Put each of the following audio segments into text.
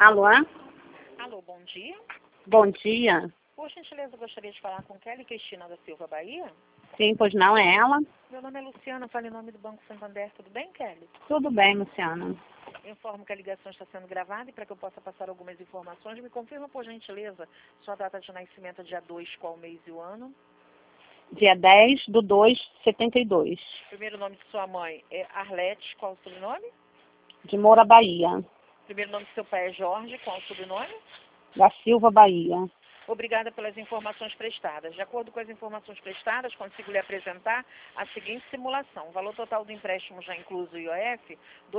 Alô? Alô, bom dia. Bom dia. Por gentileza, eu gostaria de falar com Kelly Cristina da Silva Bahia. Sim, pois não é ela? Meu nome é Luciana, falo em nome do Banco Santander. Tudo bem, Kelly? Tudo bem, Luciana. Eu informo que a ligação está sendo gravada e para que eu possa passar algumas informações, me confirma, por gentileza, sua data de nascimento, dia 2, qual mês e o ano. Dia 10/2/72. Primeiro nome de sua mãe é Arlete, qual o sobrenome? De Moura, Bahia. Primeiro nome de seu pai é Jorge, qual o sobrenome? Da Silva, Bahia. Obrigada pelas informações prestadas. De acordo com as informações prestadas, consigo lhe apresentar a seguinte simulação. O valor total do empréstimo já incluso o IOF, R$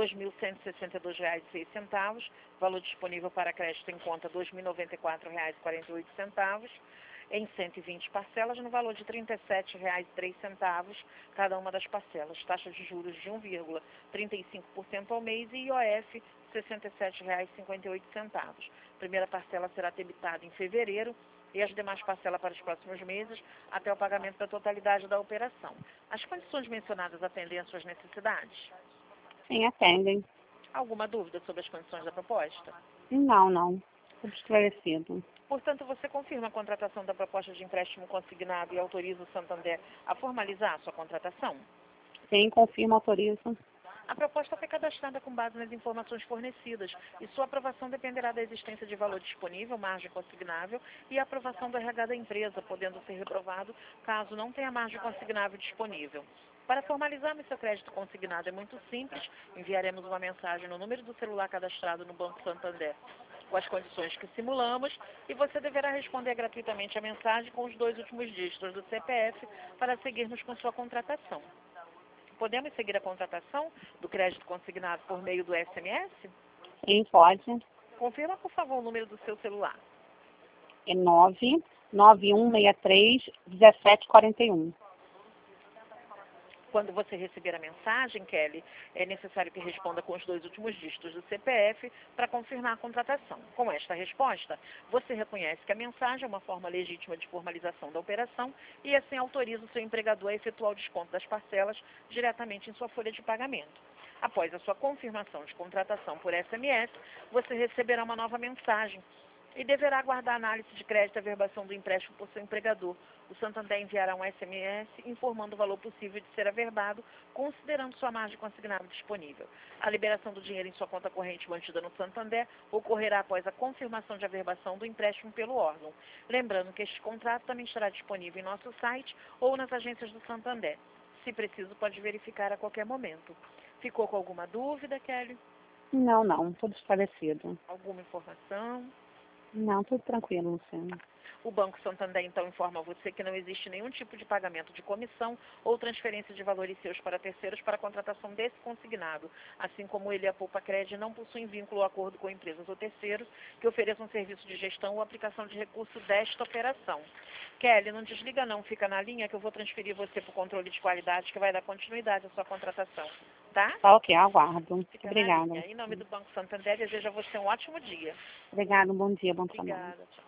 2.162,06. Valor disponível para crédito em conta, R$ 2.094,48. Em 120 parcelas, no valor de R$ 37,03 cada uma das parcelas. Taxa de juros de 1,35% ao mês e IOF R$ 67,58. Primeira parcela será debitada em fevereiro e as demais parcelas para os próximos meses até o pagamento da totalidade da operação. As condições mencionadas atendem às suas necessidades? Sim, atendem. Alguma dúvida sobre as condições da proposta? Não. Tudo esclarecido. Portanto, você confirma a contratação da proposta de empréstimo consignado e autoriza o Santander a formalizar a sua contratação? Sim, confirma, autoriza. A proposta foi cadastrada com base nas informações fornecidas e sua aprovação dependerá da existência de valor disponível, margem consignável e a aprovação do RH da empresa, podendo ser reprovado caso não tenha margem consignável disponível. Para formalizarmos seu crédito consignado é muito simples, enviaremos uma mensagem no número do celular cadastrado no Banco Santander com as condições que simulamos e você deverá responder gratuitamente a mensagem com os 2 últimos dígitos do CPF para seguirmos com sua contratação. Podemos seguir a contratação do crédito consignado por meio do SMS? Sim, pode. Confirma, por favor, o número do seu celular. É 991631741. Quando você receber a mensagem, Kelly, é necessário que responda com os 2 últimos dígitos do CPF para confirmar a contratação. Com esta resposta, você reconhece que a mensagem é uma forma legítima de formalização da operação e assim autoriza o seu empregador a efetuar o desconto das parcelas diretamente em sua folha de pagamento. Após a sua confirmação de contratação por SMS, você receberá uma nova mensagem e deverá aguardar a análise de crédito e averbação do empréstimo por seu empregador. O Santander enviará um SMS informando o valor possível de ser averbado, considerando sua margem consignável disponível. A liberação do dinheiro em sua conta corrente mantida no Santander ocorrerá após a confirmação de averbação do empréstimo pelo órgão. Lembrando que este contrato também estará disponível em nosso site ou nas agências do Santander. Se preciso, pode verificar a qualquer momento. Ficou com alguma dúvida, Kelly? Não. Tudo esclarecido. Alguma informação? Não, tudo tranquilo, Luciana. O Banco Santander, então, informa a você que não existe nenhum tipo de pagamento de comissão ou transferência de valores seus para terceiros para a contratação desse consignado, assim como ele e a Poupa Cred não possuem vínculo ou acordo com empresas ou terceiros que ofereçam serviço de gestão ou aplicação de recurso desta operação. Kelly, não desliga não, fica na linha que eu vou transferir você para o controle de qualidade que vai dar continuidade à sua contratação, tá? Tá ok, aguardo. Fica Obrigada. na linha. Em nome do Banco Santander, desejo a você um ótimo dia. Obrigada, bom dia, bom trabalho. Obrigada, tchau.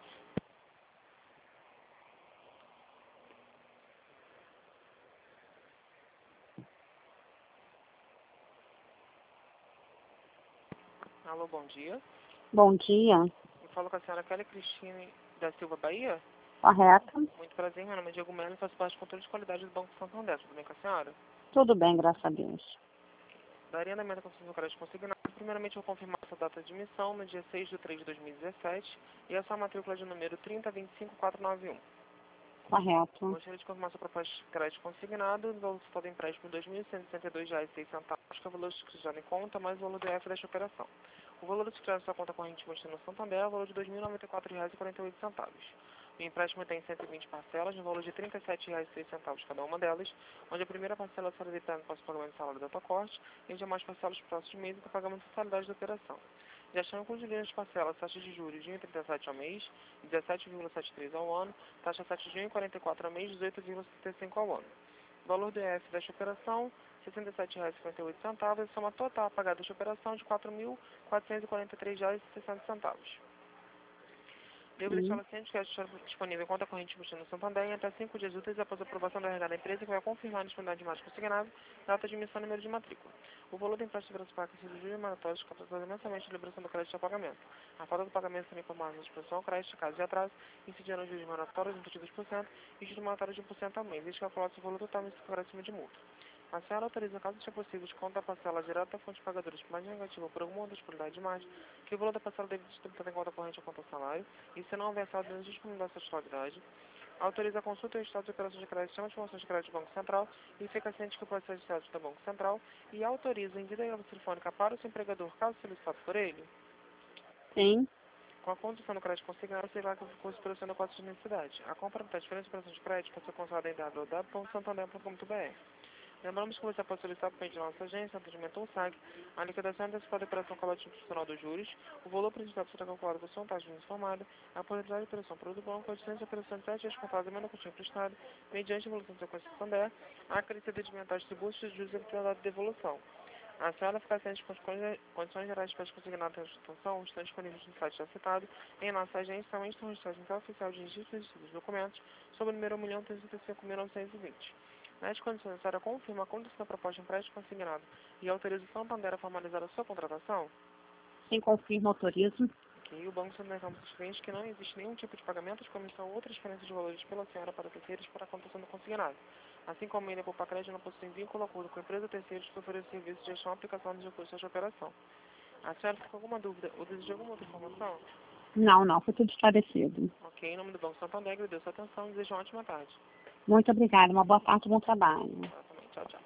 Alô, bom dia. Bom dia. Eu falo com a senhora Kelly Cristina da Silva Bahia. Correto? Muito prazer, meu nome é Diego Melo e faço parte do controle de qualidade do Banco Santander. Tudo bem com a senhora? Tudo bem, graças a Deus. Daria andamento à concessão do crédito consignado. Primeiramente, eu vou confirmar essa data de emissão no dia 6/3/2017 e essa matrícula de número 3025491. Correto. Gostaria de confirmar sua proposta de crédito consignado no valor total do empréstimo de R$ 2.162,06, que é o valor utilizado em conta, mais o valor do EF desta operação. O valor utilizado em sua conta corrente mantida no Santander é o valor de R$ 2.094,48. O empréstimo tem 120 parcelas, no valor de R$ 37,03 cada uma delas, onde a primeira parcela será debitada após o pagamento do salário do autocorte e as demais parcelas nos próximos meses com o pagamento da totalidade da operação. Já estão incluídas as parcelas, taxas de juros de 1,37 ao mês, 17,73 ao ano, taxa 7 de 1,44 ao mês, 18,75 ao ano. O valor do EF desta operação, R$ 67,58, e soma total a pagar desta operação de R$ 4.443,60. Devo Sim. deixar o ciente que está disponível em conta corrente embutida no Santander em até 5 dias úteis após a aprovação da RH da empresa, que vai confirmar a disponibilidade de mais consignado, data de emissão e número de matrícula. O valor do empréstimo para os de juros mandatórios captados mensalmente de liberação do crédito a pagamento. A falta do pagamento será informada na disposição ao crédito, caso de atraso, incidindo os juros mandatórios de 2% e juros mandatórios de 1% ao mês, desde calculado o valor totalmente superior acima de multa. A senhora autoriza, caso seja possível, desconto da parcela direta da fonte pagadora de mais negativa por alguma outra disponibilidade de margem, que o valor da parcela deve ser distributado em conta corrente ou conta salário, e se não houver saldo, não disponibilidade da totalidade. Autoriza a consulta e o estado de operações de crédito, sistema de informações de crédito do Banco Central, e fica ciente que pode ser registrado do Banco Central, e autoriza a envio da telefônica para o seu empregador, caso solicitado por ele. Sim. Com a condição do crédito consignado, você vai correspondendo a quatro de necessidade. A compra da transferência de operações de crédito pode ser consultada em www.santander.com.br. Lembramos que você pode solicitar por meio de nossa agência, atendimento ou SAG, a liquidação antecipada da operação coletiva institucional dos juros, o valor prejudicial será calculado por sua taxa informada, a possibilidade de operação para o banco, a distância de operação de 7 dias contados a menos que emprestado, mediante a evolução do seu custo Santander, a acrescida de mentais tributos de juros e a de devolução. A senhora fica ciente com as condições gerais de pesca consignada na instituição estão disponíveis no site já citado, em nossa agência, também estão registrados no oficial de registro dos documentos, sob o número 1.335.920. Nas condições necessárias, confirma a condição da proposta de empréstimo consignado e autoriza o Santander a formalizar a sua contratação? Sim, confirma, autorizo. Ok. O Banco Santander informa aos clientes que não existe nenhum tipo de pagamento de comissão ou transferência de valores pela senhora para terceiros para a contação do consignado. Assim como ele, por crédito, não possui vínculo acordo com a empresa terceiros que oferece serviços de gestão e aplicação dos recursos de operação. A senhora fica com alguma dúvida ou deseja alguma outra informação? Não, foi tudo esclarecido. Ok. Em nome do Banco Santander, agradeço a atenção e desejo uma ótima tarde. Muito obrigada, uma boa tarde, bom trabalho. Exatamente. Tchau, tchau.